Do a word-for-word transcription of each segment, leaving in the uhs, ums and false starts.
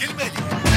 الكلمة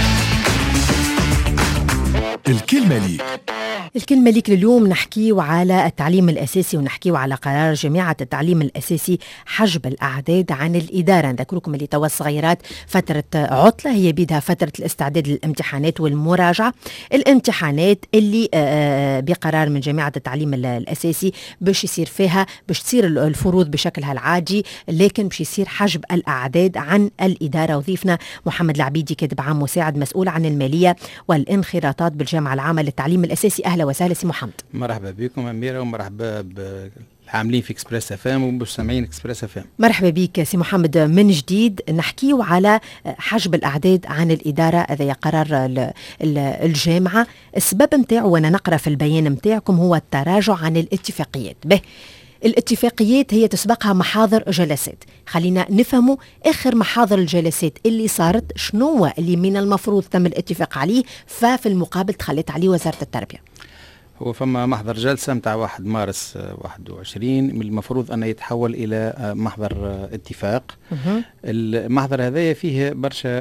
لي الكلمة لي الكلمة ليك لليوم نحكيو على التعليم الأساسي ونحكيو على قرار جامعة التعليم الأساسي حجب الأعداد عن الإدارة. نذكركم اللي توا الصغيرات فترة عطلة هي بيدها فترة الاستعداد للامتحانات والمراجعة. الامتحانات اللي بقرار من جامعة التعليم الأساسي باش يصير فيها باش تصير الفروض بشكلها العادي، لكن باش يصير حجب الأعداد عن الإدارة. وضيفنا محمد العبيدي كاتب عام مساعد مسؤول عن المالية والانخراطات بالجامعة العامة للتعليم الأساسي. أهلا وسهلا سي محمد. مرحبا بكم أميرة ومرحبا بالعاملين في اكسبريس اف ام ومستمعين اكسبريس اف ام. مرحبا بك سي محمد من جديد. نحكيو على حجب الأعداد عن الإدارة، هذا قرار الجامعة. السبب متاعه وانا نقرأ في البيان متاعكم هو التراجع عن الاتفاقيات. به الاتفاقيات هي تسبقها محاضر جلسات، خلينا نفهموا آخر محاضر الجلسات اللي صارت شنو اللي من المفروض تم الاتفاق عليه ففي المقابل تخلت عليه وزارة التربية. هو فما محضر جلسة متاع واحد مارس واحد وعشرين من المفروض أن يتحول إلى محضر اتفاق. المحضر هذا فيه برشا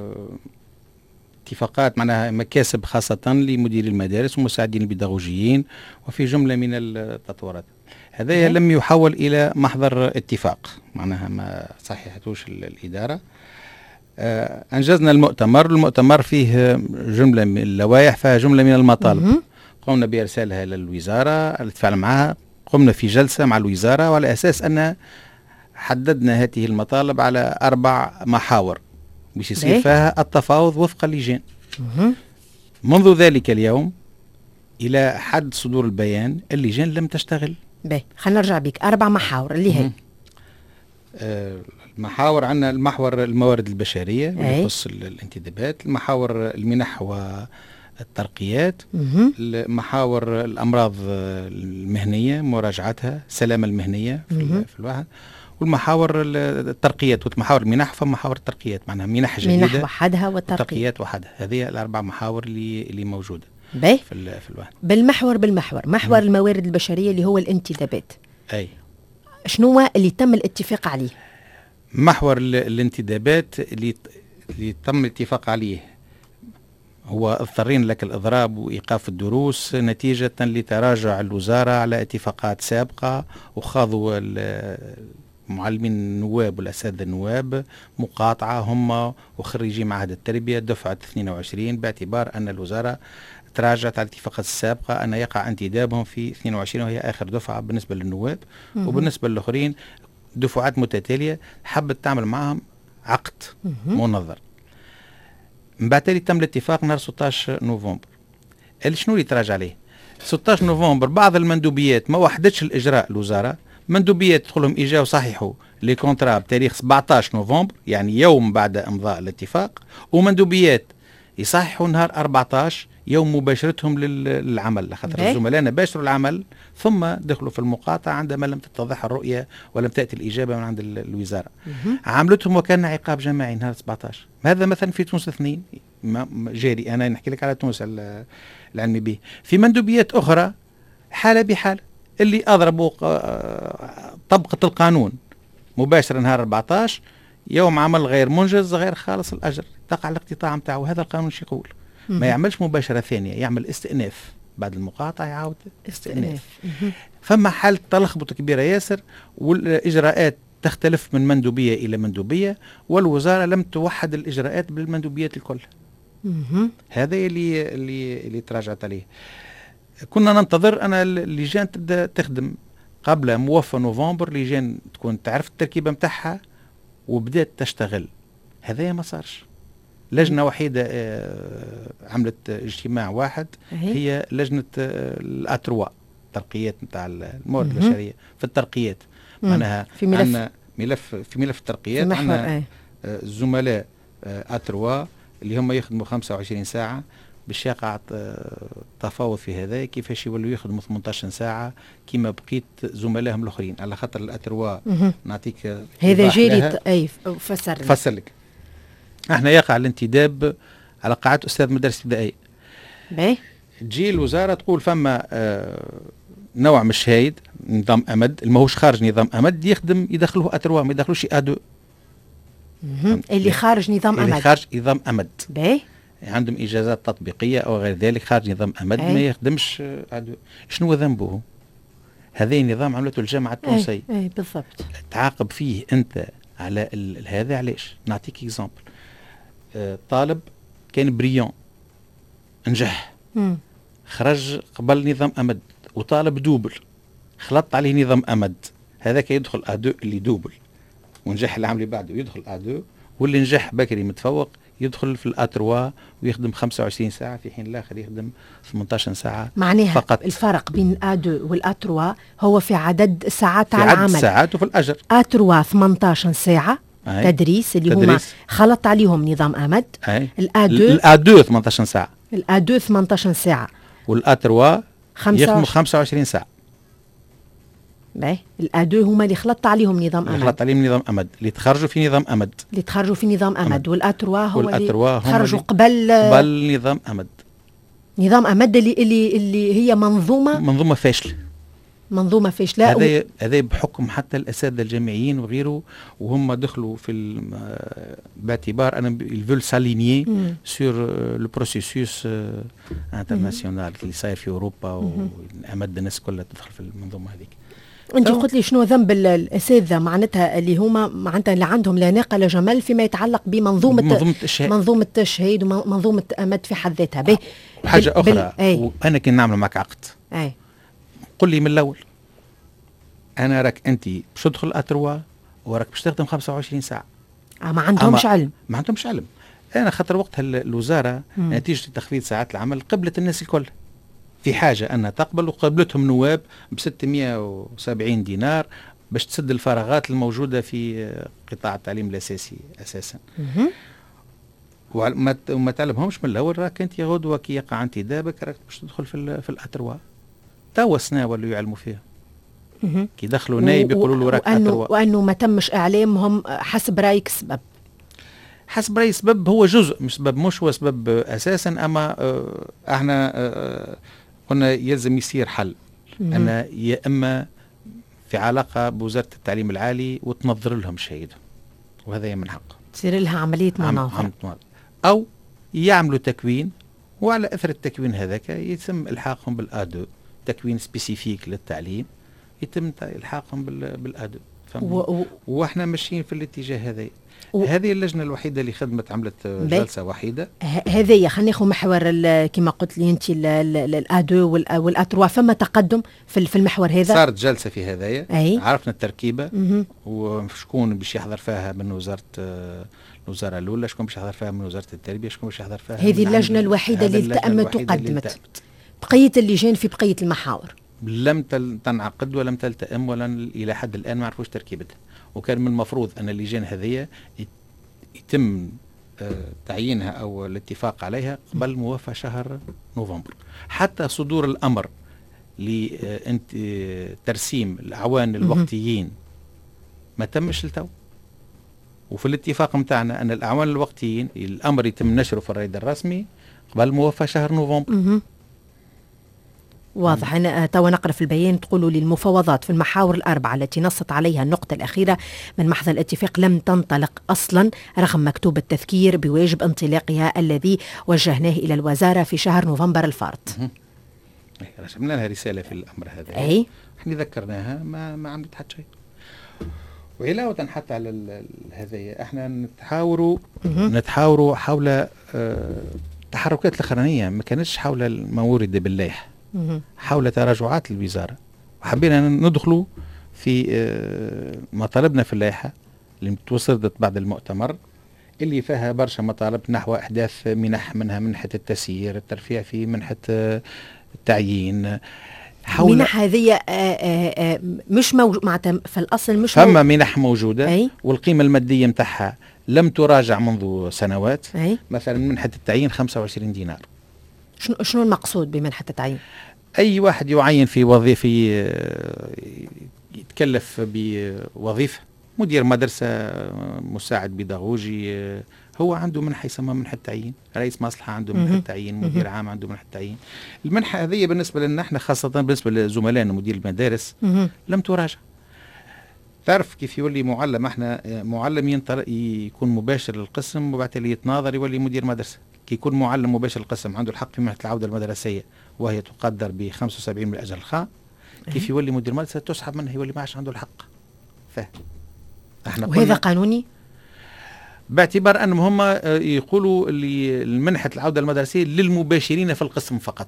اتفاقات معناها مكاسب خاصة لمدير المدارس ومساعدين البيداغوجيين وفي جملة من التطورات. هذا لم يحول إلى محضر اتفاق، معناها ما صحيحتوش الإدارة. آه أنجزنا المؤتمر. المؤتمر فيه جملة من اللوائح، فيها جملة من المطالب قمنا بإرسالها للوزارة الاتفاق معها. قمنا في جلسة مع الوزارة وعلى أساس أن حددنا هذه المطالب على أربع محاور باش يصير فيها التفاوض وفق اللجان. منذ ذلك اليوم إلى حد صدور البيان اللجان لم تشتغل. باهي خلينا نرجع بك أربع محاور اللي هي آه المحاور. عندنا المحور الموارد البشرية اللي يخص الانتدابات، المحاور المنح والترقيات، المحاور الأمراض المهنية مراجعتها، السلامة المهنية في, في الواحد، والمحاور الترقيات والمحاور المنح. فمحاور الترقيات معناها منح جديدة، منح وحدها والترقيات وحدها. هذه الأربع محاور اللي اللي موجودة باهي في, في الواحد. بالمحور بالمحور محور مم. الموارد البشرية اللي هو الانتدابات، أي شنو اللي تم الاتفاق عليه؟ محور الانتدابات اللي اللي تم الاتفاق عليه هو اضطرين لك الإضراب وإيقاف الدروس نتيجة لتراجع الوزارة على اتفاقات سابقة، وخاضوا المعلمين النواب والأساتذة النواب مقاطعة هم وخريجي معهد التربية دفعة اثنين وعشرين، باعتبار أن الوزارة تراجعت على الاتفاقات السابقة أن يقع انتدابهم في اثنين وعشرين وهي آخر دفعة بالنسبة للنواب. مم. وبالنسبة للآخرين دفعات متتالية حبت تعمل معهم عقد منظر. من بعد تالي تم الاتفاق نهار ستة عشر نوفمبر. اللي شنو اللي تراجع عليه؟ ستة عشر نوفمبر بعض المندوبيات ما وحدتش الإجراء الوزارة، مندوبيات تدخلهم إجا وصححوا لي كونترا بتاريخ سبعة عشر نوفمبر يعني يوم بعد إمضاء الاتفاق، ومندوبيات يصححوا نهار أربعة عشر يوم مباشرتهم للعمل، لخاطر الزملاء باشروا العمل ثم دخلوا في المقاطعة عندما لم تتضح الرؤية ولم تأتي الإجابة من عند الوزارة. عاملتهم وكان عقاب جماعي نهار سبعة عشر. هذا مثلا في تونس اثنين جاري، أنا نحكي لك على تونس العلمي به. في مندوبيات أخرى حالة بحالة، اللي أضربوا طبقة القانون مباشرة نهار أربعة عشر يوم عمل غير منجز غير خالص الأجر تقع الاقتطاع متاعه. هذا القانون شو يقول؟ ما يعملش مباشرة ثانية، يعمل استئناف بعد المقاطعة يعاود استئناف. فما حالة تلخبط كبيرة ياسر، والإجراءات تختلف من مندوبية إلى مندوبية، والوزارة لم توحد الإجراءات بالمندوبيات الكل. هذا اللي اللي اللي تراجعت عليه. كنا ننتظر أنا اللجان تبدأ تخدم قبل موفى نوفمبر، لجان تكون تعرف التركيبة متاعها وبدأت تشتغل. هذا ما صارش. لجنة وحيدة عملت اجتماع واحد هي لجنة الأتروا ترقيات نتاع الموارد البشرية في الترقيات. معناها في ملف عندنا ملف في ملف الترقيات عندنا الزملاء أتروا اللي هم يخدموا خمسة وعشرين ساعة باش يقع تفاوض في هذا كيفاش يولوا يخدموا ثمانية عشر ساعة كيما بقيت زملائهم الآخرين، على خاطر الأتروا نعطيك هذا جيري. أي فسر فسر لك. احنا يقع الانتداب على قاعدة أستاذ مدرسة ابتدائية. باهي تجي الوزارة تقول فما آه نوع من الشهايد نظام أمد الماهوش خارج نظام أمد يخدم يدخلوه أتروا ما يدخلوش أدو. اللي خارج نظام اللي أمد. خارج نظام أمد. باهي. عندهم إجازات تطبيقية أو غير ذلك خارج نظام أمد أي. ما يخدمش عدو. شنو ذنبه؟ هذا نظام عملته الجامعة التونسية. أي. أي بالضبط. تعاقب فيه أنت على هذا علاش؟ نعطيك إكزامبل. آه طالب كان بريون نجح مم. خرج قبل نظام أمد وطالب دوبل خلطت عليه نظام أمد، هذاك يدخل أدو اللي دوبل ونجح العام اللي بعده يدخل أدو، واللي نجح بكري متفوق يدخل في الأتروا ويخدم خمسة وعشرين ساعة في حين الآخر يخدم ثمانية عشر ساعة معناها فقط. الفرق بين الأدو والأتروا هو في عدد الساعات في على عدد العمل. الساعات وفي الأجر. أتروا ثمانية عشر ساعة أي. تدريس اللي تدريس. هما خلط عليهم نظام أمد. أي. الأدو الأدو ثمانية عشر ساعة. الأدو ثمانية عشر ساعة. والأتروا خمسة يخدموا خمسة وعشرين ساعة. باهي. الأدو هما اللي خلطت عليهم نظام أمد. خلطت عليهم نظام أمد اللي تخرجوا في نظام أمد. اللي تخرجوا في نظام أمد, أمد. والأتروا هو والأتروا اللي خرجوا اللي قبل قبل نظام أمد. نظام أمد اللي اللي اللي هي منظومة منظومة فاشلة. منظومة فاشلة. هذا و... هذا بحكم حتى الأساتذة الجامعيين وغيره وهم دخلوا في باعتبار أنا الفول سالينيي سور لو بروسيسوس انترناسيونال اللي صاير في أوروبا وأمد الناس كلها تدخل في المنظومة هذيك. انت قلت لي شنو ذنب الاساتذه معناتها اللي هما معناتها اللي عندهم لا ناقه لا جمال فيما يتعلق بمنظومه منظومه التشهيد منظومه التشهيد ومنظومه امد في حد ذاتها. به حاجه اخرى وانا كي نعمل معك عقد اي قل لي من الاول انا راك انت باش تدخل اتروا وراك باش تخدم خمسة وعشرين ساعه. آه ما عندهمش علم. ما عندهمش علم. انا خاطر وقتها الوزاره مم. نتيجه تخفيض ساعات العمل قبلت الناس الكل في حاجة أنها تقبل وقبلتهم نواب ب ستمائة وسبعين دينار باش تسد الفراغات الموجودة في قطاع التعليم الأساسي أساسا. وما تعلمهمش من الأول راك أنت غدوة كي يقع انتدابك راك باش تدخل في في الأتروا. توا سنة ولا يعلموا فيها كي دخلوا نايب يقولوا له راك أتروا. وأنه ما تمش إعلامهم حسب رأيك سبب؟ حسب رأي سبب هو جزء مش سبب مش هو سبب أساسا أما اه احنا اه قلنا يلزم يصير حل. أنا يا إما في علاقة بوزارة التعليم العالي وتنظر لهم شهيدهم وهذا من حقه تصير لها عملية مناظرة أو يعملوا تكوين وعلى أثر التكوين هذاك يتم إلحاقهم بالآدو تكوين سبيسيفيك للتعليم يتم إلحاقهم بالآدو و... وإحنا ماشيين في الاتجاه هذا. و... هذه اللجنة الوحيدة اللي خدمت عملت جلسة وحيدة. هذه خلينا ناخذ محور كما قلت لي أنت الأدو والأتروا فما تقدم في المحور هذا. صارت جلسة في هذايا عرفنا التركيبة وشكون باش يحضر فيها من وزارة الوزارة الأولى شكون باش يحضر فيها من وزارة التربية شكون باش يحضر فيها. هذه اللجنة الوحيدة اللي التأمت وقدمت. بقية اللجان في بقية المحاور لم تنعقد ولم تلتئم ولا إلى حد الآن ما عرفوش تركيبتها. وكان من المفروض أن اللجان هذه يتم تعيينها أو الاتفاق عليها قبل موافاة شهر نوفمبر. حتى صدور الأمر لترسيم الأعوان الوقتيين ما تمش لتو. وفي الاتفاق متاعنا أن الأعوان الوقتيين الأمر يتم نشره في الرائد الرسمي قبل موافاة شهر نوفمبر. واضح. أنا توا نقرأ في البيان تقولوا للمفاوضات في المحاور الأربعة التي نصت عليها النقطة الأخيرة من محضر الاتفاق لم تنطلق أصلا رغم مكتوب التذكير بواجب انطلاقها الذي وجهناه إلى الوزارة في شهر نوفمبر الفارط. رسمنا لها رسالة في الأمر هذا. أي احنا ذكرناها ما ما عملت حتى شيء. وعلاوة حتى على هذا احنا نتحاوروا نتحاوروا حول اه التحركات الأخرانية ما كانتش حول ما ورد باللائحة حول تراجعات الوزارة وحبينا ندخلوا في ما طلبنا في اللائحة اللي توصلت بعد المؤتمر اللي فيها برشا مطالب نحو إحداث منح منها منحة التسيير الترفيع في منحة التعيين. حول منح هذه مش موجود معناتها في الأصل مش فما منح موجودة أي؟ والقيمة المادية متاعها لم تراجع منذ سنوات. أي؟ مثلا منحة التعيين خمسة وعشرين دينار. شنو شنو المقصود بمنحة التعيين؟ أي واحد يعين في وظيفة يتكلف بوظيفة مدير مدرسة مساعد بيداغوجي هو عنده منحة يسمى منحة تعيين. رئيس مصلحة عنده منحة تعيين. مدير عام عنده منحة تعيين. المنحة هذه بالنسبة لنا احنا خاصة بالنسبة لزملائنا مدير المدارس لم تراجع. تعرف كيف يولي معلم؟ احنا معلم ينطر يكون مباشر للقسم وبعد اللي يتناظر يولي مدير مدرسة. كي يكون معلم مباشر للقسم عنده الحق في منحة العودة المدرسية وهي تقدر ب خمسة وسبعين من الأجر الخام، كيف يولي مدير مدرسة تسحب منه يولي ما عادش عنده الحق. فاهم؟ احنا وهذا قانوني باعتبار أنهم هم يقولوا اللي المنحة العودة المدرسية للمباشرين في القسم فقط.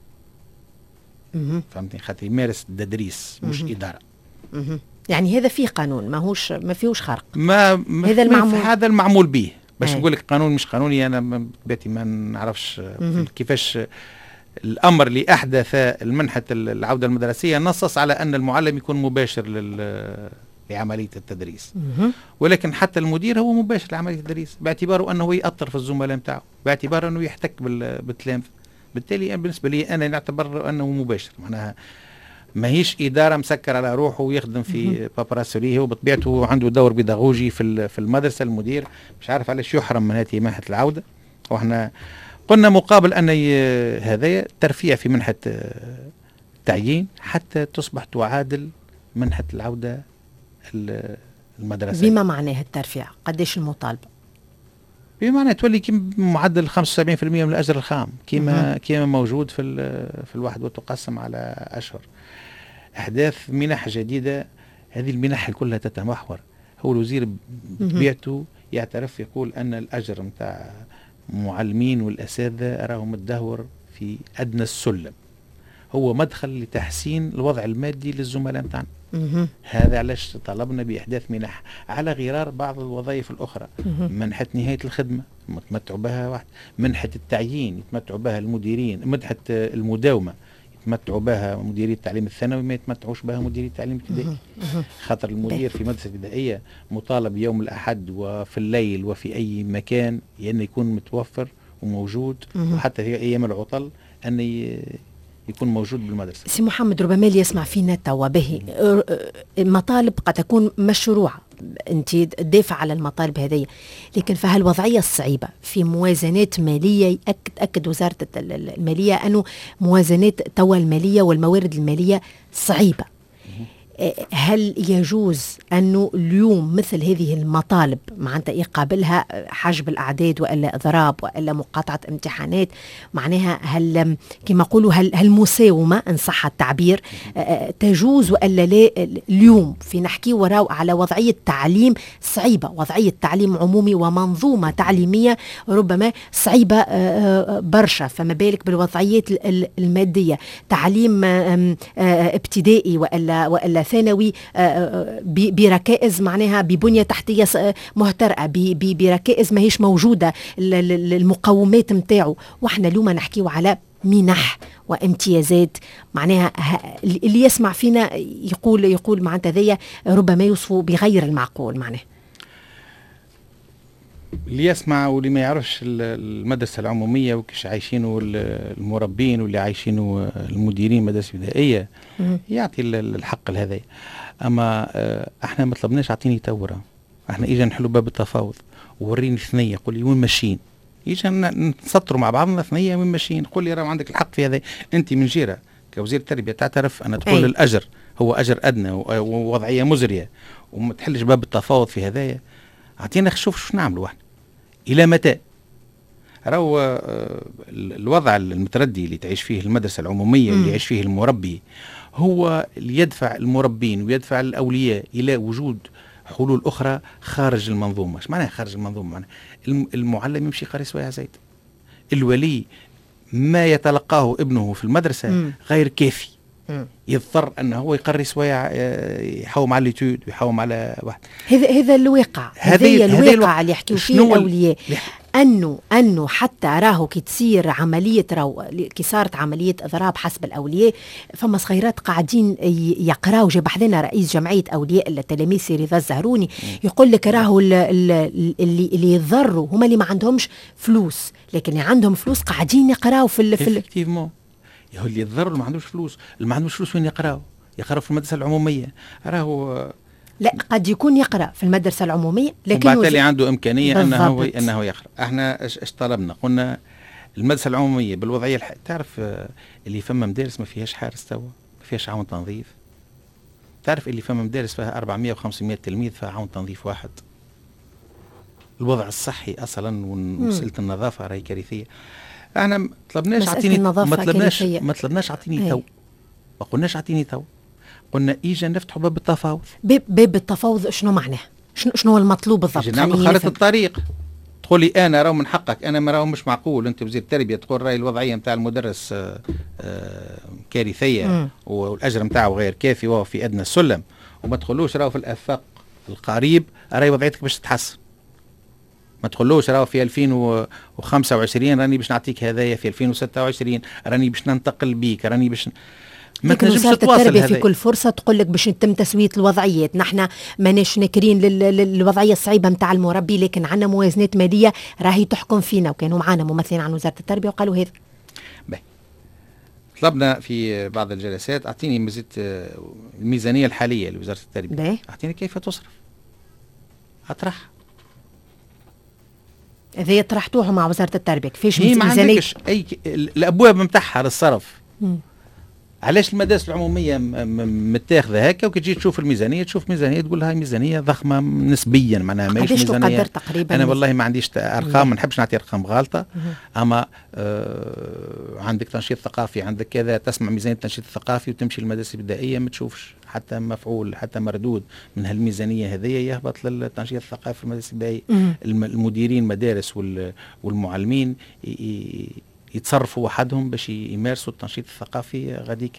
فهمتني؟ خاطر يمارس التدريس مش مه. إدارة. مه. يعني هذا فيه قانون، ما هوش ما فيهوش خرق. ما, ما هذا المعمول، هذا المعمول به. باش نقول لك قانون مش قانوني أنا باتي ما نعرفش كيفاش الأمر اللي أحدث المنحة العودة المدرسية نصص على أن المعلم يكون مباشر لل لعملية التدريس، ولكن حتى المدير هو مباشر لعملية التدريس باعتباره أنه يأثر في الزملاء متاعه، باعتباره أنه يحتك بالتلامذة. بالتالي بالنسبة لي أنا نعتبر أنه مباشر، معناها ما هيش إدارة مسكر على روحه ويخدم في بابراسوليه، وبطبيعته عنده دور بيداغوجي في في المدرسة. المدير مش عارف علاش يحرم من هذه منحة العودة. وإحنا قلنا مقابل أن هذا ترفيع في منحة التعيين حتى تصبح تعادل منحة العودة المدرسة. بما معناه الترفيع قديش المطالبة؟ بمعنى تولي كيما معدل خمسة وسبعين بالمئة من الأجر الخام كيما كيما موجود في في الواحد وتقسم على أشهر. إحداث منح جديدة، هذه المنح كلها تتمحور. هو الوزير بطبيعته يعترف يقول أن الأجر متاع المعلمين والأساتذة راهو متدهور في أدنى السلم، هو مدخل لتحسين الوضع المادي للزملاء متاعنا. هذا علاش طلبنا بإحداث منح على غرار بعض الوظائف الأخرى. منحة نهاية الخدمة يتمتعوا بها واحد، منحة التعيين يتمتعوا بها المديرين، منحة المداومة يتمتعوا بها مديري التعليم الثانوي، ما يتمتعوش بها مديري التعليم الابتدائي. خاطر المدير في مدرسة ابتدائية مطالب يوم الأحد وفي الليل وفي أي مكان أن يكون متوفر وموجود، وحتى في أيام العطل أن يكون موجود بالمدرسة. سي محمد، ربما اللي يسمع فينا توا به مطالب قد تكون مشروعة، أنت تدافع على المطالب هذه، لكن فهالوضعية الصعيبة في موازنات مالية، يأكد أكد وزارة المالية أنه موازنات توا المالية والموارد المالية صعيبة. هل يجوز أنه اليوم مثل هذه المطالب معناتها يقابلها حجب الأعداد وإلا إضراب وإلا مقاطعة امتحانات؟ معناها هل كما يقولوا هل المساومة إن صح التعبير تجوز وإلا لا؟ اليوم في نحكي وراء على وضعية تعليم صعيبة، وضعية تعليم عمومي ومنظومة تعليمية ربما صعيبة برشا، فما بالك بالوضعيات المادية. تعليم ابتدائي وإلا وإلا ثانوي بركائز معناها ببنية تحتية مهترئة، بركائز ما هيش موجودة المقومات متاعه. واحنا اليوم نحكيو على منح وامتيازات، معناها اللي يسمع فينا يقول يقول معناتها ذي ربما يوصفوا بغير المعقول. معناه اللي يسمع واللي ما يعرفش المدرسة العمومية وكيش عايشينه المربين واللي عايشينه المديرين مدرسة ابتدائية يعطي الحق لهذا. أما احنا ما طلبناش اعطيني تورة، احنا اجا نحلوا باب التفاوض ووريني ثنية، قول لي وين ماشيين، اجا نسطروا مع بعضنا ثنية وين ماشيين، قول لي راه عندك الحق في هذا. انت من جهة كوزير التربية تعترف أن تقول أي. الأجر هو أجر أدنى ووضعية مزرية وما تحلش باب التفاوض في هذايا، اعطينا نشوف شو نعملوا احنا إلى متى. راهو الوضع المتردي اللي تعيش فيه المدرسة العمومية واللي يعيش فيه المربي هو اللي يدفع المربين ويدفع الأولياء إلى وجود حلول أخرى خارج المنظومة. ايش معناها خارج المنظومة؟ معناها المعلم يمشي يقري سوايع زايد، الولي ما يتلقاه ابنه في المدرسة مم. غير كافي، مم. يضطر أنه هو يقري سوايع يحوم على ليتود ويحوم على واحد. هذا هذا الواقع، هذا الواقع اللي يحكيوا فيه الأولياء، أنه أنه حتى راهو كي تصير عملية راهو كي صارت عملية إضراب حسب الأولياء، فما صغيرات قاعدين يقراوا. جاب حدنا رئيس جمعية أولياء التلاميذ رضا الزهروني يقول لك راهو اللي اللي يضروا هما اللي ما عندهمش فلوس، لكن اللي عندهم فلوس قاعدين يقراوا في ال في ال يا اللي يضروا اللي ما عندوش فلوس، اللي ما عندوش فلوس وين يقراوا؟ يقراوا في المدرسة العمومية. راهو لا قد يكون يقرأ في المدرسة العمومية لكن وبعد اللي عنده إمكانية أنه هو أنه يقرأ. احنا ايش طلبنا؟ قلنا المدرسة العمومية بالوضعية الح... تعرف اللي فما مدارس ما فيهاش حارس توا، ما فيهاش عون تنظيف، تعرف اللي فما مدارس فيها أربعمائة وخمسمائة تلميذ فيها عون تنظيف واحد. الوضع الصحي اصلا ومساله النظافه راهي كارثيه. احنا ما طلبناش اعطيني ما طلبناش ما طلبناش اعطيني تو، ما قلناش اعطيني تو، قلنا اجا نفتحوا باب التفاوض. باب باب التفاوض شنو معناه؟ شنو شنو هو المطلوب بالضبط؟ نعمل خارطه الطريق. تقول لي انا راهو من حقك، انا ما راهو مش معقول انت وزير التربيه تقول راهي الوضعيه نتاع المدرس آآ آآ كارثيه مم. والاجر نتاعو غير كافي وهو في ادنى السلم، وما تقولوش راهو في الافاق القريب راهي وضعيتك باش تتحسن. ما تقولوش راهو في ألفين وخمسة وعشرين راني باش نعطيك هدايا، في ألفين وستة وعشرين راني باش ننتقل بيك، راني باش ما تنجمش تواصل. التربيه في كل فرصه تقول لك باش يتم تسويه الوضعيات، نحن ماناش ناكرين للوضعيه الصعيبه نتاع المربي، لكن عندنا موازنات ماليه راهي تحكم فينا، وكانوا معنا ممثلين عن وزاره التربيه وقالوا هذا. باهي طلبنا في بعض الجلسات اعطيني مزيد الميزانيه الحاليه لوزاره التربيه، اعطيني كيف تصرف، اطرح إذا طرحتوها مع وزارة التربية كيفاش ميزانية؟ ما عندكش أي ك... الأبواب متاحها للصرف. مم. علاش المدارس العمومية متاخذة هكا وكي تجي تشوف الميزانية تشوف ميزانية تقول هاي ميزانية ضخمة نسبيا، معناها ماهيش ميزانية تقريبا. أنا والله ما عنديش أرقام، ما نحبش نعطي أرقام غالطة. مم. أما آه عندك تنشيط ثقافي، عندك كذا، تسمع ميزانية التنشيط الثقافي وتمشي للمدارس الابتدائية ما تشوفش حتى مفعول حتى مردود من هالميزانية هذية يهبط للتنشيط الثقافي في المدارس الابتدائية. المديرين المدارس والمعلمين يتصرفوا وحدهم باش يمارسوا التنشيط الثقافي غاديك.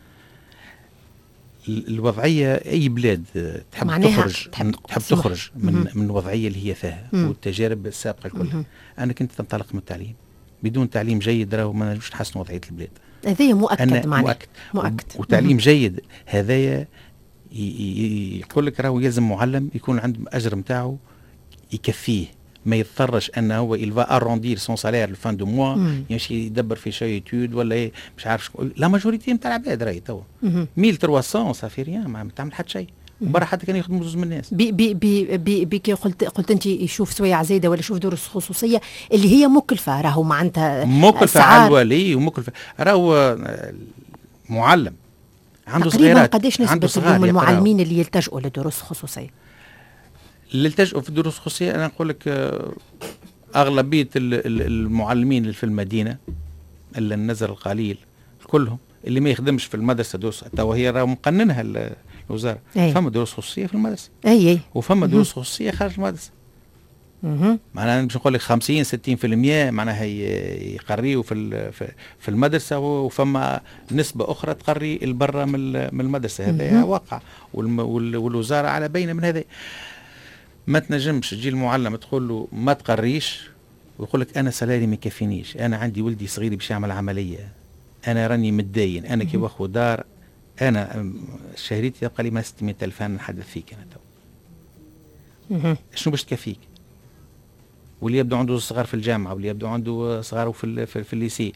الوضعية أي بلاد تحب تخرج تحب, تحب تخرج من من الوضعية اللي هي فيها والتجارب السابقة كلها. أنا كنت تنطلق من التعليم، بدون تعليم جيد راهو ما نجمش نحسن وضعية البلاد. هذايا مؤكد معناه مؤكد, مؤكد. وتعليم جيد هذايا يقول لك راهو يلزم معلم يكون عنده أجر متاعه يكفيه، ما يضطرش انه هو il va arrondir son salaire le fin de mois يمشي يدبر في شي ايتود ولا ايه مش عارف شكون. لا ماجوريتي نتاع العباد راهي توا ألف وثلاثمائة صافي ريان ما تعمل حتى شيء، وبرا حتى كانوا يخدموا زوج من الناس. بي بي بي بي, بي كي قلت قلت انت يشوف سويع زايده ولا يشوف دروس خصوصيه اللي هي مكلفه، راهو معناتها مكلفه على الولي ومكلفه راهو معلم عنده صغيرات. قداش نسبه اليوم المعلمين اللي يلتجئوا لدروس خصوصيه؟ اللي التجؤوا في الدروس الخصوصيه انا نقول لك اغلبيه المعلمين اللي في المدينه الا النزر القليل كلهم اللي ما يخدمش في المدرسه دروس، تو هي راه مقننها الوزاره. أي. فما دروس خصوصيه في المدرسه اي اي وفما دروس خصوصيه خارج المدرسه. معناها باش نقول لك خمسين ستين بالمئة معناها يقريوا في في المدرسه، وفما نسبه اخرى تقري البرة من المدرسه. هذا واقع والوزاره على بينه من هذا. ما تنجمش تجي المعلم تقول له ما تقريش ويقول لك انا سلالي ما يكفينيش، انا عندي ولدي صغير باش يعمل عمليه، انا راني متدين، انا كي باخذ دار انا شهريتي تبقى لي ما ستمائة ألف انا نحدث فيك انا تو. شنو باش تكفيك؟ واللي يبدو عنده صغار في الجامعه واللي يبدو عنده صغار في في, في الليسي.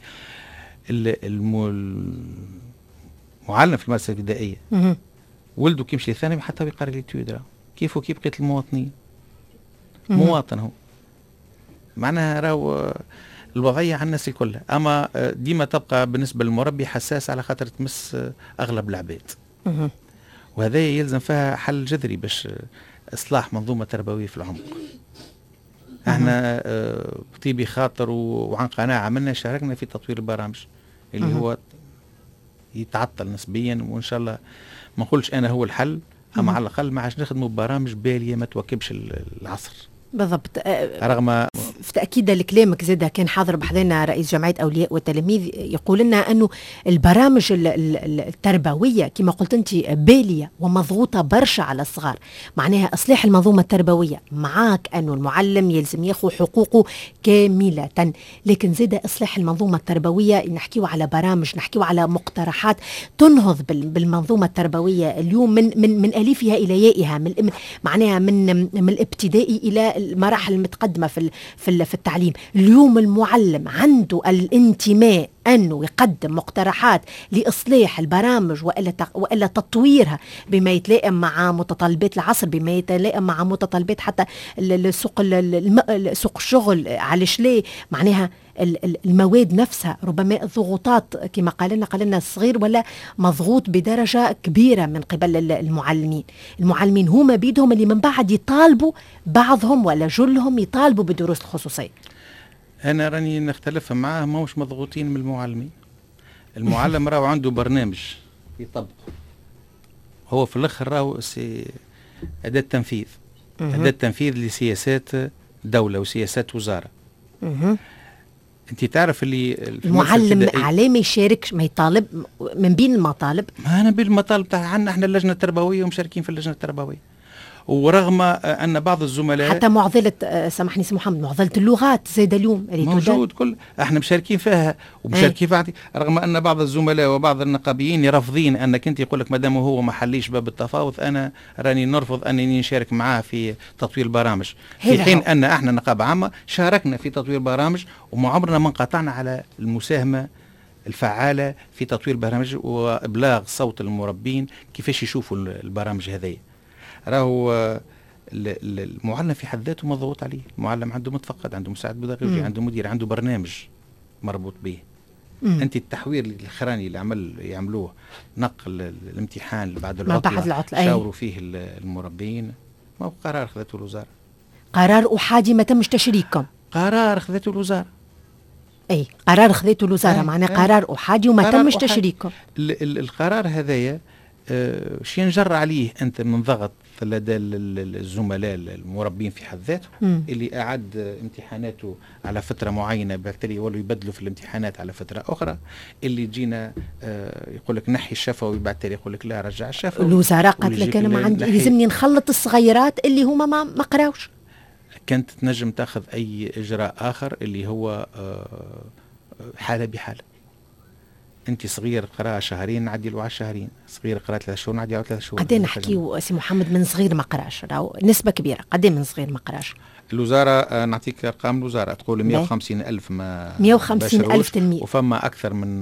المعلم في المدرسه الابتدائيه ولده كي يمشي الثانوي حتى يقرا لي تيودرا كيف وكيف بقية المواطنين. مواطن هو معناها راهو الوضعية على الناس الكل، أما ديما تبقى بالنسبة للمربي حساس على خاطر تمس أغلب العباد، وهذا يلزم فيها حل جذري باش إصلاح منظومة تربوية في العمق. احنا بطيبي خاطر وعن قناعة منا شاركنا في تطوير البرامج اللي هو يتعطل نسبيا، وإن شاء الله ما نقولش أنا هو الحل، أما على الأقل ما عادش نخدموا ببرامج بالية ما تواكبش العصر. بالضبط. رغم في تأكيد لكلامك زاده كان حاضر بحضرنا رئيس جمعية أولياء والتلاميذ يقول لنا أنه البرامج التربوية كما قلت أنت بالية ومضغوطة برشا على الصغار، معناها إصلاح المنظومة التربوية معاك أنه المعلم يلزم ياخذ حقوقه كاملة، لكن زاده إصلاح المنظومة التربوية نحكيو على برامج، نحكيو على مقترحات تنهض بالمنظومة التربوية اليوم من من من أليفها إلى يائها، من معناها من من الابتدائي إلى المراحل المتقدمة في في في التعليم. اليوم المعلم عنده الانتماء أنه يقدم مقترحات لإصلاح البرامج وإلا وإلا تطويرها بما يتلائم مع متطلبات العصر، بما يتلائم مع متطلبات حتى سوق سوق الشغل. علاش ليه؟ معناها المواد نفسها ربما الضغوطات كما قال لنا قال لنا الصغير ولا مضغوط بدرجة كبيرة من قبل المعلمين. المعلمين هما بيدهم اللي من بعد يطالبوا بعضهم ولا جلهم يطالبوا بالدروس الخصوصية. أنا راني نختلف معاه، ما مش مضغوطين من المعلمين. المعلم راهو عنده برنامج يطبقه، هو في الآخر راهو أداة تنفيذ، أداة تنفيذ لسياسات دولة وسياسات وزارة. انت تعرف اللي المعلم عليه ما يشاركش، ما يطالب من بين المطالب. ما انا بالمطالب تاع عندنا احنا اللجنه التربويه ومشاركين في اللجنه التربويه، ورغم ان بعض الزملاء حتى معضله سامحني سي محمد، معضله اللغات زايده اليوم موجود كل احنا مشاركين فيها ومشاركين فيها، رغم ان بعض الزملاء وبعض النقابيين رافضين انك انت يقول لك ما دام هو ما حليش باب التفاوض انا راني نرفض انني نشارك معاه في تطوير البرامج، في حين ان احنا نقابه عامه شاركنا في تطوير برامج وما عمرنا ما انقطعنا على المساهمه الفعاله في تطوير برامج وابلاغ صوت المربين كيفاش يشوفوا البرامج هذه. راهو المعلم في حد ذاته مضغوط عليه، المعلم عنده متفقد، عنده مساعد بيداغوجي، عنده مدير، عنده برنامج مربوط به. مم. انت التحوير الاخراني اللي عمل يعملوه نقل الامتحان بعد العطله, العطلة شاوروا فيه المربين، ما هو قرار اخذته الوزاره، قرار احادي ما تمش تشريككم، قرار اخذته الوزاره. اي قرار اخذته الوزاره معناه قرار احادي وما تمش تشريككم. القرار هذايا أه شي نجر عليه انت من ضغط لدى الزملاء المربين في حد ذاتهم اللي اعد امتحاناته على فتره معينه، بالتالي يولوا يبدلوا في الامتحانات على فتره اخرى، اللي جينا أه يقول لك نحي الشفوي بالتالي يقول لك لا رجع الشفوي. الوزاره قالت لك انا ما عندي يلزمني نخلط الصغيرات اللي هما ما ما قراوش. كانت تنجم تاخذ اي اجراء اخر اللي هو أه حاله بحاله. انت صغير قراءة شهرين نعدي له على شهرين، صغير قراءة ثلاث شهور نعدي له ثلاث شهور. قد ايه نحكي سي محمد من صغير ما قراش؟ نسبة كبيرة. قد ايه من صغير ما قراش؟ الوزارة نعطيك ارقام الوزارة تقول مئة وخمسين ألف ما مئة وخمسين ألف تلميذ، وفما أكثر من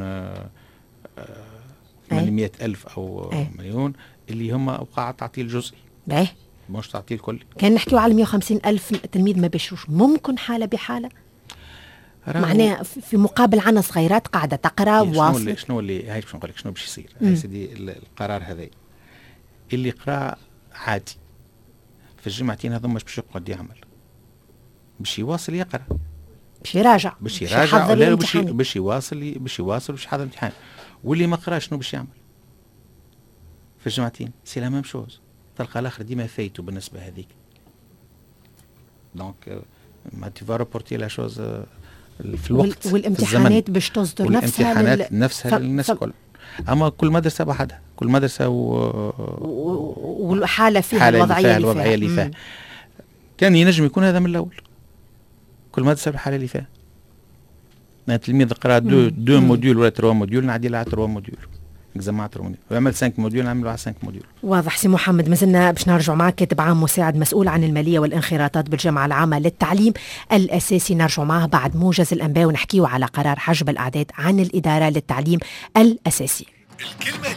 ثمانمئة ألف أو أي. مليون اللي هم أوقات تعطيل جزئي. باهي. مش تعطيل كلي. كان نحكيو على مئة وخمسين ألف تلميذ ما بيشروش، ممكن حالة بحالة؟ معناها في مقابل عنا صغيرات قاعدة تقرأ واصل. شنو اللي شنو اللي هاي باش نقول لك شنو باش يصير؟ هاي سيدي القرار هذا اللي قرأ عادي في الجمعتين هذوما مش باش يقعد يعمل، باش يواصل يقرأ، باش يراجع، باش يراجع ولا باش باش يواصل باش يواصل باش يحضر الامتحان. واللي ما قراش شنو باش يعمل؟ في الجمعتين سي لا ميم شوز، تلقى الاخر ديما فايته بالنسبة هذيك. دونك ما تي فا ريبورتي لا شوز في الوقت والامتحانات باش تصدر نفسها والامتحانات لل... نفسها ف... للناس الكل. اما كل مدرسه بحدها، كل مدرسه و... والحاله فيها الوضعيه اللي فيها, اللي فيها. كان ينجم يكون هذا من الاول، كل مدرسه بالحاله اللي فيها. التلميذ قرا دو, دو موديول ولا تروا موديول نعدي له على تروا موديول، اكزامات موديول، ويعمل خمسة موديول نعملوا على خمسة موديول. واضح سي محمد. مازلنا باش نرجع معك، كاتب عام مساعد مسؤول عن الماليه والانخراطات بالجامعه العامه للتعليم الاساسي، نرجع معه بعد موجز الانباء ونحكيو على قرار حجب الاعداد عن الاداره للتعليم الاساسي. الكلمه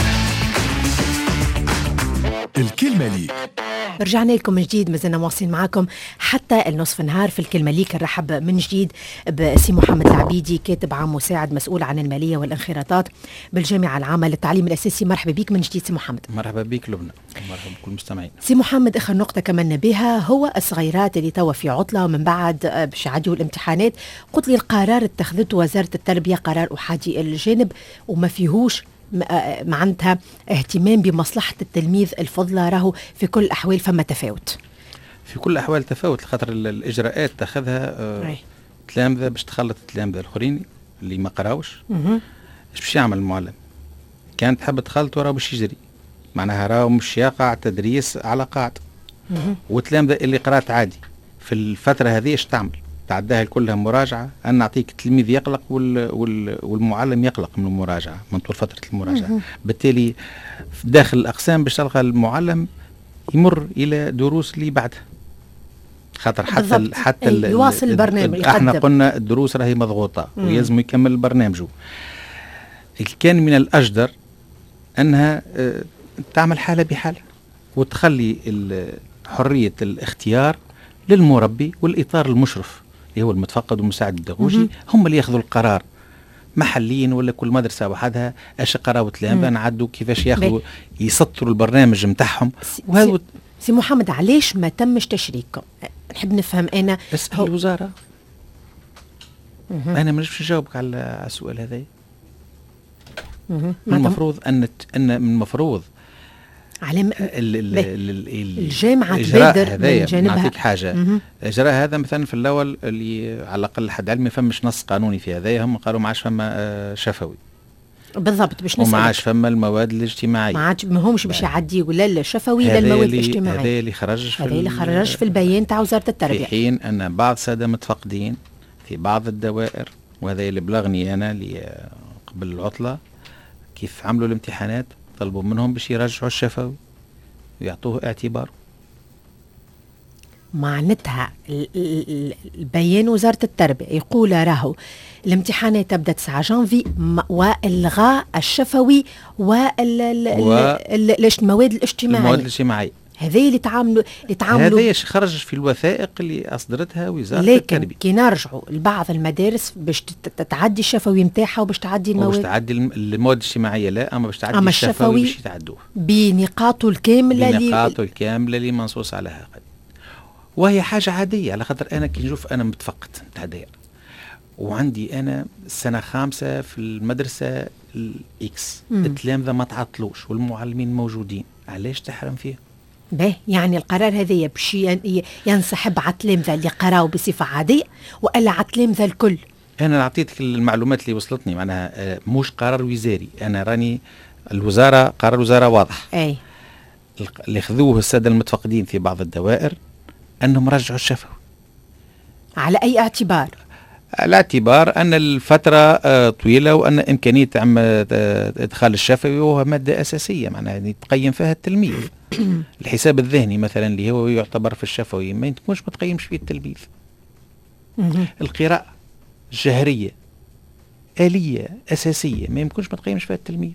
لي الكلمه لي رجعنا لكم من جديد، مازلنا مواصلين معاكم حتى النصف النهار في الكلمة ليك. نرحب من جديد بسي محمد العبيدي، كاتب عام مساعد مسؤول عن المالية والانخراطات بالجامعة العامة للتعليم الأساسي. مرحبا بك من جديد سي محمد. مرحبا بك لبنى، مرحبا بكل المستمعين. سي محمد، آخر نقطة كمان بها هو الصغيرات اللي توا في عطلة ومن بعد باش يعدوا الامتحانات. قلت لي القرار اتخذته وزارة التربية قرار أحادي الجانب وما فيهوش معناتها اهتمام بمصلحة التلميذ الفضلى، راهو في كل الأحوال فما تفاوت، في كل الأحوال تفاوت، لخاطر الإجراءات تاخذها آه تلامذة باش تخلط التلامذة الآخرين اللي ما قراوش. ايش باش يعمل المعلم؟ كانت تحب تخلط وراه باش يجري، معناها راهو مش يقع تدريس على قاعدة. والتلامذة اللي قرات عادي في الفترة هذه ايش تعمل؟ تعداها كلها مراجعة، أن نعطيك التلميذ يقلق وال وال والمعلم يقلق من المراجعة من طول فترة المراجعة. بالتالي داخل الأقسام باش تلقى المعلم يمر إلى دروس اللي بعدها، خاطر حتى ال حتى ال يواصل البرنامج احنا قلنا الدروس راهي مضغوطه ويلزم يكمل برنامجه. كان من الاجدر انها تعمل حاله بحاله وتخلي حريه الاختيار للمربي والاطار المشرف اللي هو المتفقد والمساعد البيداغوجي، هم اللي ياخذوا القرار محليا ولا كل مدرسه وحدها اش قراوه التلامذه نعدوا كيفاش ياخذوا يسطروا البرنامج نتاعهم. وهذا سي محمد علاش ما تمش تشريككم؟ نحب نفهم انا. اسال الوزاره. انا ما نجمش نجاوبك على السؤال هذا. من المفروض ان ان من المفروض على الجامعه تبادر من جانبها. نعطيك حاجه اجراء هذا مثلا في الاول اللي على الاقل حد علمي فمش نص قانوني في هذا، هم قالوا ما عادش فما شفوي بالضبط باش نسألك، وما عادش فما المواد الاجتماعيه، ما عادش ما همش باش يعدي ولا الشفوي لا المواد الاجتماعيه. هذا اللي خرج في هذا اللي خرج في البيان تاع وزاره التربيه، في حين ان بعض الساده متفقدين في بعض الدوائر، وهذا اللي بلغني انا اللي قبل العطله كيف عملوا الامتحانات طلبوا منهم باش يرجعوا الشفوي ويعطوه اعتبار. معناتها البيان وزارة التربية يقول راهو الامتحانات تبدأ تسعة جانفي والغاء الشفوي والمواد الاجتماعية. المواد الاجتماعية هذه اللي تعاملوا اللي تعاملوا هذا خرج في الوثائق اللي أصدرتها وزارة لكن التربية. لكن كي نرجعوا لبعض المدارس باش تتعدي الشفوي نتاعها وباش تعدي المواد باش تعدي المواد الاجتماعية لا، أما باش تعدي أما الشفوي باش يتعدوه بنقاطه الكاملة بنقاطه الكاملة اللي منصوص عليها، وهي حاجة عادية. على خاطر أنا كي نشوف أنا متفقد نتاع داير وعندي أنا سنة خامسة في المدرسة الإكس، التلامذة ما تعطلوش والمعلمين موجودين، علاش تحرم فيه؟ باهي يعني القرار هذايا باش ينسحب على التلامذة اللي قراوا بصفة عادية وإلا على التلامذة الكل؟ أنا أعطيتك المعلومات اللي وصلتني، معناها مش قرار وزاري، أنا راني الوزارة قرار الوزارة واضح. أي اللي خذوه السادة المتفقدين في بعض الدوائر أنهم رجعوا الشفوي. على أي اعتبار؟ على اعتبار أن الفترة طويلة وأن إمكانية إدخال الشفوي وهو مادة أساسية، معناها يتقيم فيها التلميذ. الحساب الذهني مثلا اللي هو يعتبر في الشفوي ما يكونش متقيمش فيه التلميذ. القراءة الجهرية آلية أساسية ما يمكنش ما تقيمش فيها التلميذ.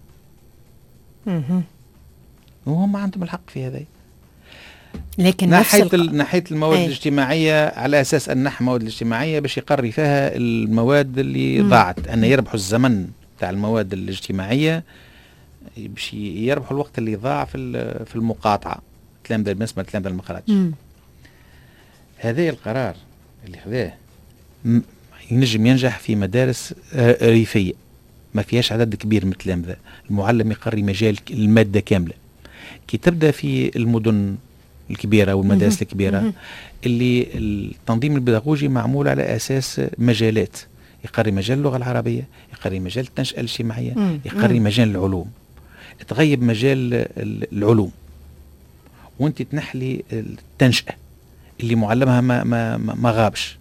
وهم عندهم الحق في هذا. لكن ناحية الق... ناحية المواد أي. الاجتماعية على أساس أن نحن المواد الاجتماعية باش يقري فيها المواد اللي مم. ضاعت، أن يربحوا الزمن تاع المواد الاجتماعية باش يربحوا الوقت اللي ضاع في في المقاطعة تلامذة بالنسبة لتلامذة المخرج. هذا القرار اللي خذاه ينجم ينجح في مدارس ريفية ما فيهاش عدد كبير من التلامذة، المعلم يقري مجال المادة كاملة. كي تبدأ في المدن الكبيرة والمدارس مم. الكبيرة مم. اللي التنظيم البيداغوجي معمول على أساس مجالات، يقري مجال اللغة العربية، يقري مجال التنشئة الاجتماعية، مم. يقري مم. مجال العلوم. تغيب مجال العلوم وانت تنحلي التنشئة اللي معلمها ما, ما, ما غابش.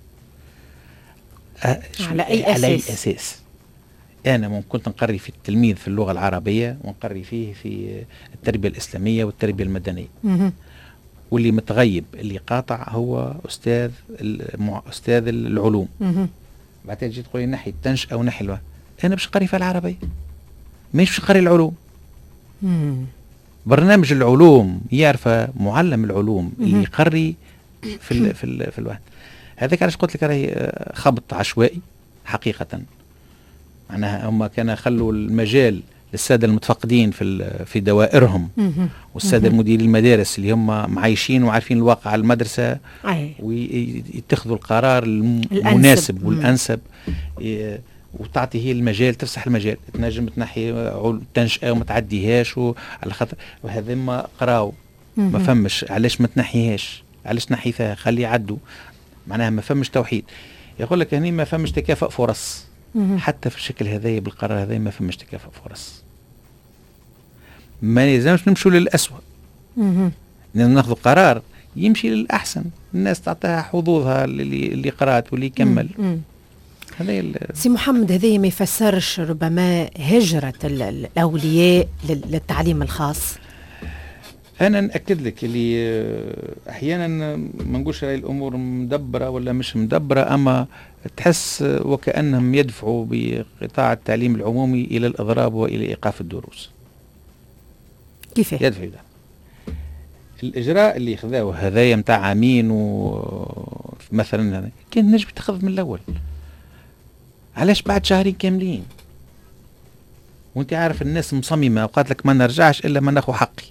على أي على أي أساس؟ أساس أنا ممكن نقري في التلميذ في اللغة العربية ونقري فيه في التربية الإسلامية والتربية المدنية، مم. واللي متغيب اللي قاطع هو أستاذ أستاذ العلوم. بعد تجي تقولي نحي التنشئة أو نحي الوقت. أنا باش نقري في العربية مش باش نقري العلوم. مم. برنامج العلوم يعرف معلم العلوم مم. اللي يقري في ال في ال في الوقت هذاك. علاش قلت لك راهي خبط عشوائي حقيقة. معناها هم كانوا خلوا المجال للسادة المتفقدين في في دوائرهم والسادة المديرين المدارس اللي هم معايشين وعارفين الواقع على المدرسة ويتخذوا القرار المناسب والأنسب، وتعطي هي المجال تفسح المجال تنجم تنحي تنشئة وما تعديهاش على خاطر وهذا ما قراو ما فمش علاش ما تنحيهاش، علاش تنحيها خلي يعدوا. معناها ما فمش توحيد. يقول لك هني ما فمش تكافؤ فرص. حتى في الشكل هذا بالقرار هذا ما فمش تكافؤ فرص. ما يلزمش نمشوا للأسوأ، ناخذ قرار يمشي للأحسن، الناس تعطيها حظوظها اللي اللي قرات واللي يكمل. هذا سي محمد هذا ما يفسرش ربما هجرة الأولياء للتعليم الخاص؟ انا ناكد لك اللي احيانا ما نقولش راي الامور مدبره ولا مش مدبره، اما تحس وكانهم يدفعوا بقطاع التعليم العمومي الى الاضراب والى ايقاف الدروس. كيف يدفع ده الاجراء اللي خذاوه هذايا متاع عامين ومثلا كان نجم تاخذ من الاول. علاش بعد شهرين كاملين وانت عارف الناس مصممه وقالت لك ما نرجعش الا ما ناخذ حقي؟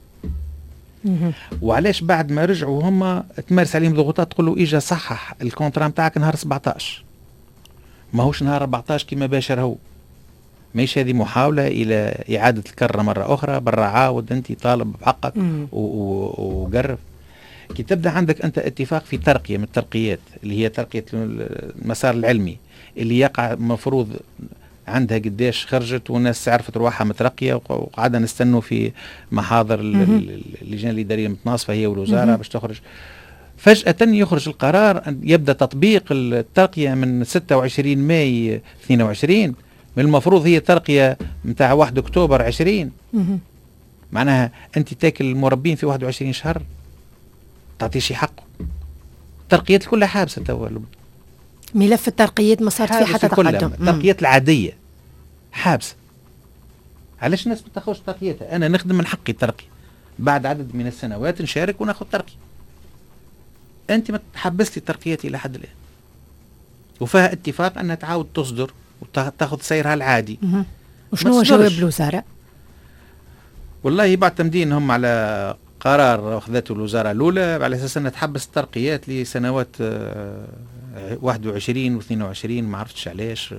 وعلاش بعد ما رجعوا هم تمارس عليهم ضغوطات تقول له اجا صحح الكونترا نتاعك نهار سبعطاش، ماهوش نهار أربعطاش كما باشر هو. ماهيش هذه محاولة إلى إعادة الكرة مرة أخرى، برا عاود أنت طالب بحقك وقرب. كي تبدأ عندك أنت اتفاق في ترقية من الترقيات اللي هي ترقية المسار العلمي اللي يقع مفروض عندها قداش خرجت والناس عرفت رواحها مترقية وقعدنا نستنوا في محاضر اللجان الإدارية المتناصفة هي والوزارة باش تخرج. فجأة يخرج القرار أن يبدأ تطبيق الترقية من ستة وعشرين ماي اثنين وعشرين، من المفروض هي ترقية متاع واحد أكتوبر عشرين. معناها أنت تاكل المربين في واحد وعشرين شهر تعطي شي حقه. الترقيات كلها حابسة توا. ملف الترقيات ما صارت فيه حتى تقدم. الترقيات العادية حابسة. علاش الناس ما تاخذش ترقيتها؟ أنا نخدم من حقي الترقية بعد عدد من السنوات نشارك وناخذ ترقية. أنت ما تحبست لي ترقيتي إلى حد الآن، وفيها اتفاق أنها تعاود تصدر وتاخذ سيرها العادي. وشنو هو جواب الوزارة؟ والله معتمدين هم على قرار أخذته الوزارة الأولى على أساس أنها تحبس الترقيات لسنوات واحد وعشرين واثنين وعشرين، ما عرفتش علاش.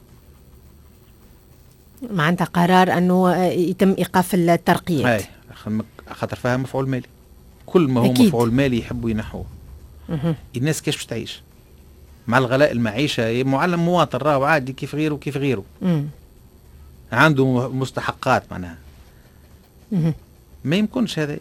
معناتها قرار أنه يتم إيقاف الترقيات. هاي خاطر فيها مفعول مالي، كل ما هو أكيد. مفعول مالي يحبوا ينحوه. الناس كيف تعيش مع الغلاء المعيشة؟ معلم مواطن راهو عادي كيف غيره كيف غيره. مم. عنده مستحقات معناها. مم. ما يمكنش هذا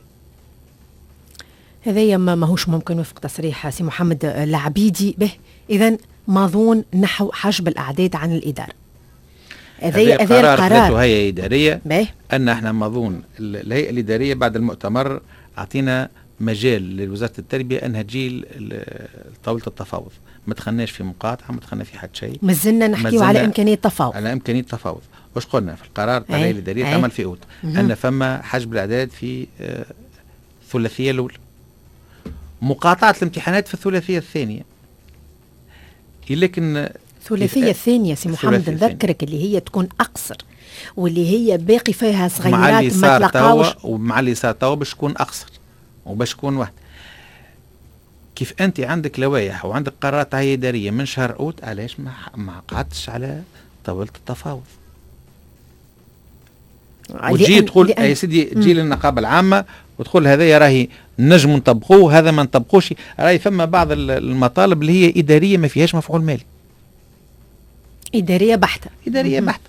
هذا ما ماهوش ممكن وفق تصريح سي محمد العبيدي به. إذن ماضون نحو حجب الأعداد عن الإدارة. هذا قرار خذته هيئة إدارية به. أن احنا ماضون الهيئة الإدارية بعد المؤتمر أعطينا مجال لوزارة التربية أنها تجي طاولة التفاوض. ما دخلناش في مقاطعة، ما دخلنا في حد شيء. مازلنا نحكيو على إمكانية التفاوض. على إمكانية التفاوض. وش قلنا في القرار تاع الهيئة الإدارية تعمل في أوت أن فما حجب الأعداد في الثلاثية الأولى، مقاطعة الامتحانات في الثلاثية الثانية. لكن الثلاثية الثانية سي محمد نذكرك اللي هي تكون أقصر واللي هي باقي فيها صغيرات ما تلقاوش، ومع اللي صار توا باش تكون أقصر وباش تكون واحد. كيف أنت عندك لوائح وعندك قرارات هيئة إدارية من شهر أوت، علاش ما ما قعدتش على طاولة التفاوض؟ وتجي تقول يا سيدي تجي للنقابة العامة وتقول هذا راهي نجم نطبقوه هذا ما نطبقوش. راهي ثم بعض المطالب اللي هي إدارية ما فيهاش مفعول مالي، إدارية بحتة. إدارية بحتة.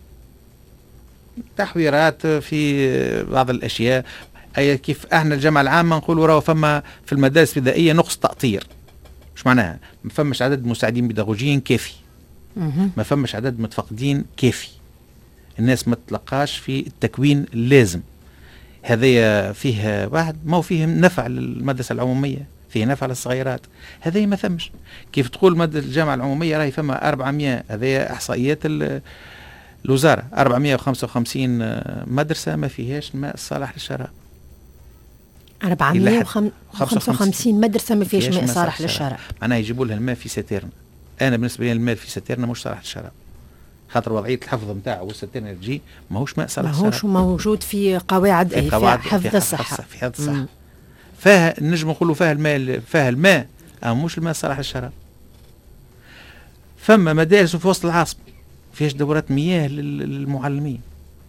تحويرات في بعض الأشياء. أي كيف احنا الجامعة العامة نقولوا راهو فما في المدارس الابتدائية نقص تأطير. مش معناها ما فماش عدد مساعدين بيداغوجيين كافي، ما فماش عدد متفقدين كافي، الناس ما تلقاش في التكوين اللازم. هذا فيه واحد ما هو فيه نفع للمدرسة العمومية، فيه نفع للصغيرات. هذا ما ثمش. كيف تقول مدرسة الجامعة العمومية راهي فما أربعمائة، هذا إحصائيات الوزارة، أربعمائة وخمسة وخمسين مدرسة ما فيهاش الماء الصالح للشراب. أربعمائة وخمسة وخمسين مدرسة ما فيهاش ماء صالح للشراب. معناها يجيبوا لها الماء في ستيرن. أنا بالنسبة لي الماء في ستيرن مش صالح للشراب، خاطر وضعية الحفظ نتاعه والستيرن تجي ماهوش ماء صالح للشراب، ماهوش موجود في قواعد في قواعد حفظ الصحة. في حفظ الصحة فيها نجم نقولوا فيها الماء، فيها الماء أو مش الماء صالح للشراب. فما مدارس في وسط العاصمة فيهاش دورات مياه للمعلمين.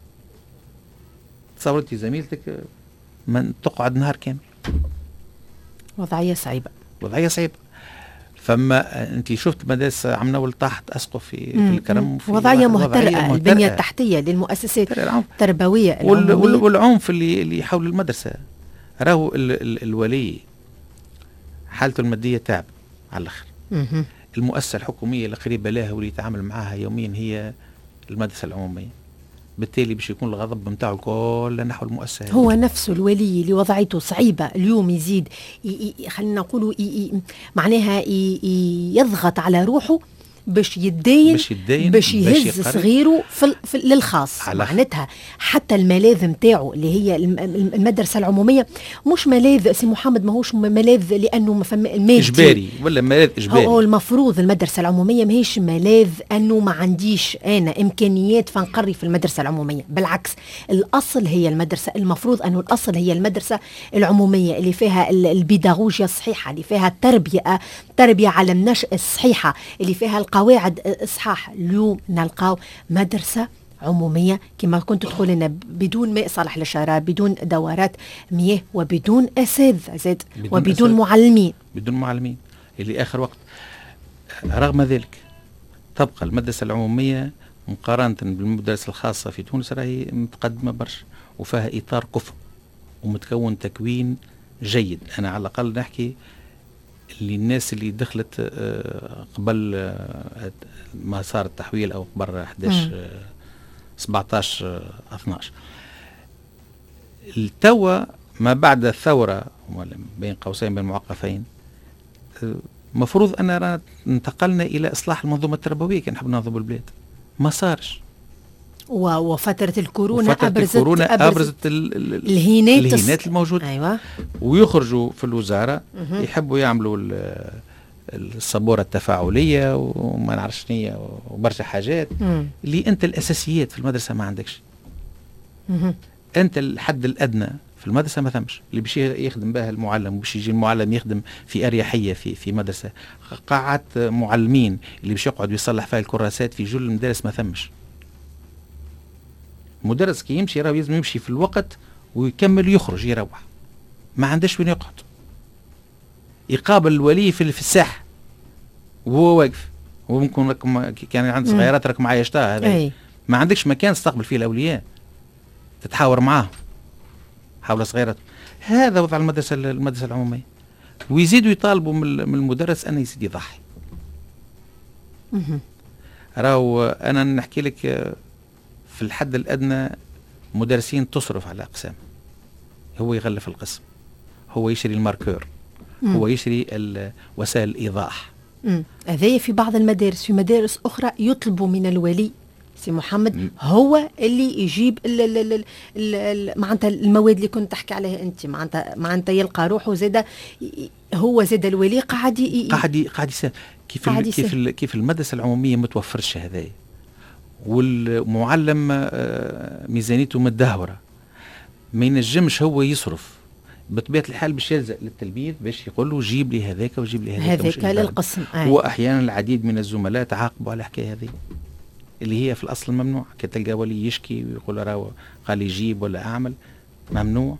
تصورتي زميلتك من تقعد نهار كامل. وضعية صعيبة. وضعية صعيبة. فما انت شفت مدارس عمنا تحت اسقف في, في الكرم. وضعية مهترئة. البنية التحتية للمؤسسات التربوية وال والعنف اللي اللي حول المدرسة. راهو ال ال الولي حالته المادية تعب على الاخر. المؤسسة الحكومية القريبة لها واللي يتعامل معها يوميا هي المدرسة العمومية. بالتالي باش يكون الغضب نتاعو الكل نحو المؤسسة. هو نفسه الولي اللي وضعيته صعيبة اليوم يزيد خلينا نقولوا معناها ي ي يضغط على روحه باش يتدين باش, يتدين باش يهز صغيره في, في للخاص. معناتها حتى الملاذ نتاعو اللي هي المدرسة العمومية مش ملاذ سي محمد، ماهوش ملاذ لأنه ما فما المادي إجباري ولا ملاذ إجباري. هو المفروض المدرسة العمومية ماهيش ملاذ أنه ما عنديش أنا إمكانيات فنقري في المدرسة العمومية، بالعكس الأصل هي المدرسة، المفروض أنه الأصل هي المدرسة العمومية اللي فيها البيداغوجيا الصحيحة، اللي فيها التربية تربية على النشأ الصحيحة، اللي فيها قواعد إصحاح. اليوم نلقاو مدرسة عمومية كما كنت تقول لنا بدون ماء صالح للشراب، بدون دورات مياه، وبدون أساتذة زاد، وبدون أساد. معلمين بدون معلمين اللي آخر وقت. رغم ذلك تبقى المدرسة العمومية مقارنة بالمدارس الخاصة في تونس راهي متقدمة برشا وفيها إطار كفء ومتكون تكوين جيد. أنا على الأقل نحكي اللي الناس اللي دخلت قبل ما صار التحويل أو قبل أحد سبعتاش اثناش التوى ما بعد الثورة بين قوسين بين معقفين، مفروض أن انتقلنا إلى إصلاح المنظومة التربوية كي نحب ننظم البلاد، ما صارش. وفترة الكورونا وفترة أبرزت, الكورونا أبرزت, أبرزت الهينات, الهينات الموجودة. أيوة. ويخرجوا في الوزارة مه. يحبوا يعملوا الصبورة التفاعلية وما نعرفش نية وبرشا حاجات مه. اللي أنت الأساسيات في المدرسة ما عندكش. مه. أنت الحد الأدنى في المدرسة ما ثمش، اللي باش يخدم بها المعلم وباش يجي المعلم يخدم في أريحية في في مدرسة، قاعة معلمين اللي باش يقعد يصلح فيها الكراسات في جل المدارس ما ثمش. مدرس كي يمشي راه لازم يمشي في الوقت ويكمل يخرج يروح، ما عندش وين يقعد. يقابل الولي في الساحة وهو واقف، وممكن كان عند صغيرات راك معايا شتا هذا ما عندكش مكان تستقبل فيه الأولياء تتحاور معاه حول صغيرات. هذا وضع المدرسة المدرسة العمومية. ويزيدوا يطالبوا من المدرس أن يزيد يضحي. راهو أنا نحكي لك في الحد الأدنى مدرسين تصرف على أقسام، هو يغلف القسم، هو يشري الماركور، مم. هو يشري وسائل الإيضاح. هذا في بعض المدارس، في مدارس أخرى يطلبوا من الولي سي محمد مم. هو اللي يجيب معناتها المواد اللي كنت تحكي عليها أنت، معناتها معناتها يلقى روحه زاد هو زاد الولي قاعد قاعد قاعد يسال كيف ال كيف ال كيف المدرسة العمومية متوفرش هذايا، والمعلم ميزانيته متدهورة ما ينجمش هو يصرف بطبيعة الحال باش يلزق للتلميذ باش يقول له جيب لي هذاك وجيب لي هذاك هذاك للقسم. وأحيانا العديد من الزملاء تعاقبوا على الحكاية هذه اللي هي في الأصل ممنوع. كتلقى ولي يشكي ويقول راهو قال لي جيب ولا أعمل، ممنوع.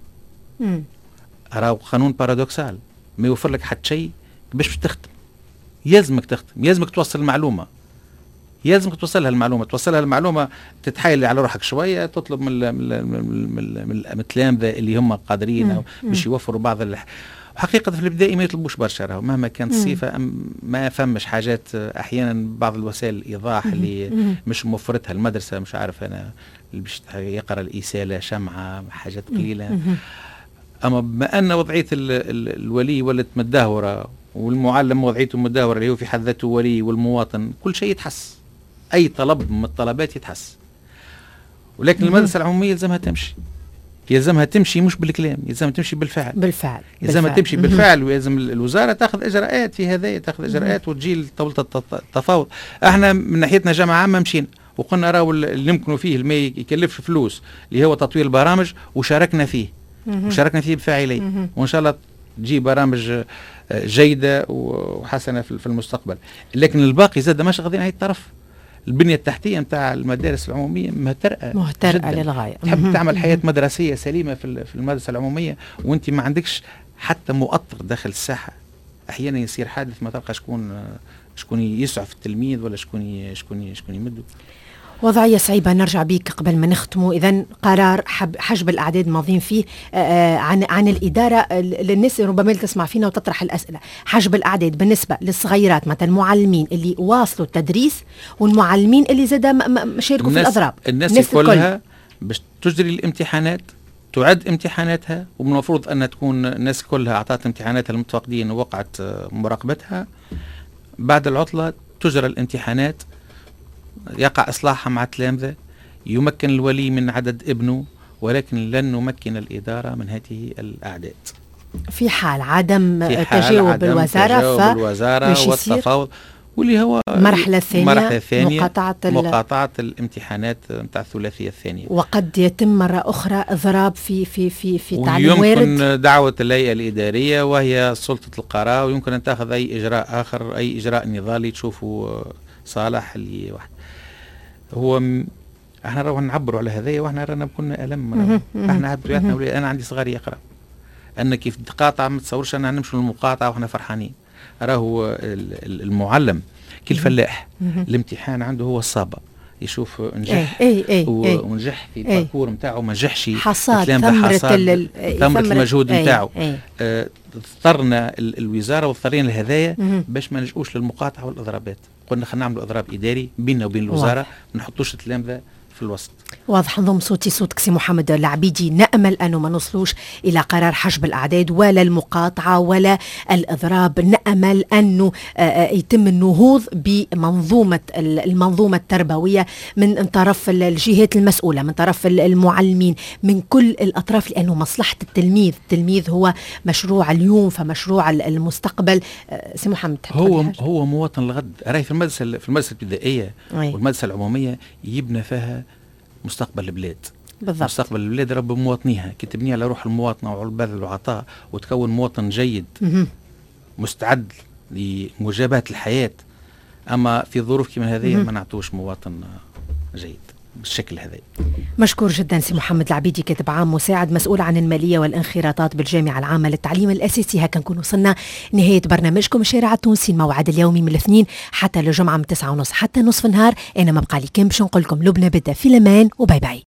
راهو قانون بارادوكسال ما يوفر لك حتى شيء باش تخدم. يلزمك تخدم، يلزمك توصل المعلومة، يلزمك توصلها المعلومة توصلها المعلومة تتحايل على روحك شوية، تطلب من من التلامذة اللي هم قادرين باش يوفروا بعض الح... حقيقة في الابتدائي ما يطلبوش برشا، راهو مهما كانت الصفة ما فمش حاجات أحيانا بعض الوسائل الإيضاح اللي مش موفرتها المدرسة، مش عارف أنا اللي باش يقرأ الإسالة شمعة حاجات قليلة. أما بما أن وضعية ال ال الولي ولت متدهورة والمعلم وضعيته متدهورة اللي هو في حد ذاته ولي والمواطن، كل شيء يتحس، أي طلب من الطلبات يتحس. ولكن المدرسة العمومية يلزمها تمشي، يلزمها تمشي مش بالكلام، يلزمها تمشي بالفعل. بالفعل يلزمها تمشي بالفعل، ويلزم الوزارة تاخذ إجراءات في هذا، تاخذ إجراءات وتجي لطاولة التفاوض. احنا من ناحيتنا جامعة عامة مشينا وقلنا راهو اللي نمكنوا فيه اللي ما يكلفش فلوس اللي هو تطوير البرامج، وشاركنا فيه وشاركنا فيه بفاعلية، وإن شاء الله تجي برامج جيدة وحسنة في المستقبل. لكن الباقي زاد ماشي غاديين على الطرف. البنية التحتية نتاع المدارس العمومية مهترئة مهترئة للغاية. تحب تعمل حياة مدرسية سليمة في في المدرسة العمومية وانت ما عندكش حتى مؤطر داخل الساحة. أحيانا يصير حادث ما تلقى شكون شكون يسعف التلميذ ولا شكون شكون شكون يمده. وضعية صعيبة. نرجع بيك قبل ما نختموا. إذن قرار حجب الأعداد ماضين فيه عن عن الإدارة للناس ربما تسمع فينا وتطرح الأسئلة. حجب الأعداد بالنسبة للصغيرات مثلا المعلمين اللي واصلوا التدريس والمعلمين اللي زاد شاركوا في الأضراب. الناس, الناس كلها باش تجري الامتحانات، تعد امتحاناتها، ومن المفروض أن تكون الناس كلها أعطت امتحاناتها المتفقدين ووقعت مراقبتها. بعد العطلة تجرى الامتحانات، يقع إصلاحها مع التلامذة، يمكن الولي من عدد ابنه، ولكن لن نمكن الإدارة من هذه الأعداد في حال عدم في حال تجاوب عدم الوزارة تجاوب الوزارة والتفاوض، واللي هو المرحلة الثانية, المرحلة الثانية مقاطعة, مقاطعة الامتحانات نتاع الثلاثية الثانية. وقد يتم مرة أخرى إضراب في في في في تعليم وارد. ويمكن دعوة الهيئة الإدارية وهي سلطة القرار، ويمكن أن تأخذ أي إجراء آخر، أي إجراء نضالي تشوفوا صالح اللي واحد. هو م... احنا راهو نعبروا على هذايا، واحنا رانا كنا ألم. احنا بطبيعتنا ولي انا عندي صغار يقرا، ان كيف تقاطع ما تصورش انا نمشوا للمقاطعه واحنا فرحانين. راهو المعلم كي الفلاح الامتحان عنده هو الصابه، يشوف نجح اي اي اي ونجح في الباركور نتاعو، ما نجحش حصاد ثمرة ثمرة المجهود نتاعو. اضطرنا الوزاره واضطرينا لهذايا باش ما نلجؤوش للمقاطعه والاضرابات. قلنا خلينا نعملوا اضراب اداري بيننا وبين الوزاره، ما نحطوش التلامذه في الوسط. واضح. نضم صوتي صوتك سي محمد العبيدي. نأمل أنه ما نوصلوش إلى قرار حجب الأعداد ولا المقاطعة ولا الإضراب. نأمل أنه يتم النهوض بمنظومة المنظومة التربوية من طرف الجهات المسؤولة، من طرف المعلمين، من كل الأطراف، لأنه مصلحة التلميذ التلميذ هو مشروع اليوم فمشروع المستقبل. سي محمد هو هو مواطن الغد. راهي في المدرسة في المدرسة الابتدائية والمدرسة العمومية يبنى فيها مستقبل البلاد. بالضبط. مستقبل البلاد رب مواطنيها، كي تبني على روح المواطنة وعلى البذل والعطاء وتكون مواطن جيد مستعد لمجابهة الحياة. أما في ظروف كما هذه ما نعطوش مواطن جيد بالشكل هذا. مشكور جدا سي محمد العبيدي، كاتب عام مساعد مسؤول عن المالية والانخراطات بالجامعة العامة للتعليم الأساسي. هكا نكون وصلنا نهاية برنامجكم الشارع التونسي، الموعد اليومي من الاثنين حتى الجمعة من تسعة ونص حتى نصف النهار. أنا ما بقى لي كان باش نقول لكم لبنى بدأ في الأمان، وباي باي.